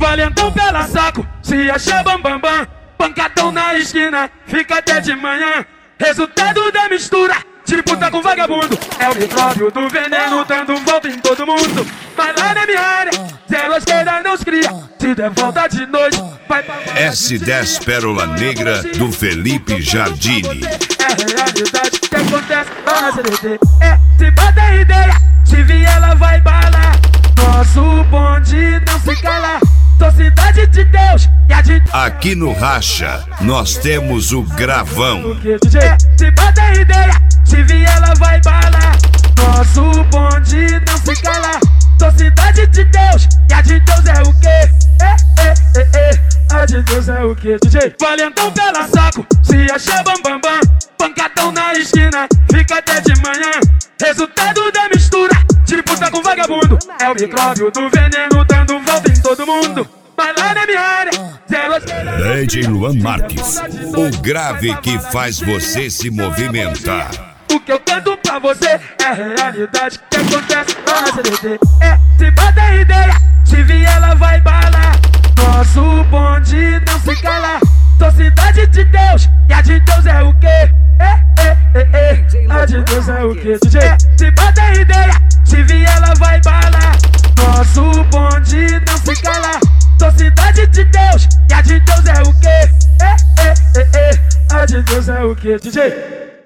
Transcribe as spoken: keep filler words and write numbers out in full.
Valentão pela saco, se achar bambambam bam, bam. Pancadão na esquina, fica até de manhã. Resultado da mistura, disputa com vagabundo. É o micróbio do veneno dando volta em todo mundo. Mas lá na minha área, zero à esquerda não se cria. Se der volta de noite, vai pra... S dez Pérola Negra do Felipe Jardini. É realidade que acontece lá na C D T. É, se bata ideia, se vier ela vai balar. Nosso bonde não se cala. Sou cidade de Deus e a de... Aqui no Racha, nós temos o Gravão. É, se bata ideia, se vier ela vai balar. Nosso bonde não se cala. Sou cidade de Deus e a de Deus é o quê? É, é, é, é. A de Deus é o quê, D J? Valentão pela saco, se achar bambambam bam, bam. Pancadão na esquina, fica até de manhã. Resultado da mistura, disputa com vagabundo. É o micróbio do veneno dando volta em todo mundo. Mas lá na minha área, zero... D J Luan Marques, o grave que faz você se movimentar. O que eu canto pra você é realidade que acontece lá na C D T. É, se bata ideia, se vier ela vai balar. Nosso bonde não se cala. Sou cidade de Deus e a de Deus é o quê? É, é, é, é. A de Deus é o quê, D J? É, se bata ideia, se vier ela vai balar. Nosso bonde não se cala. Sou cidade de Deus e a de Deus é o quê? É, é, é, é. A de Deus é o quê, D J?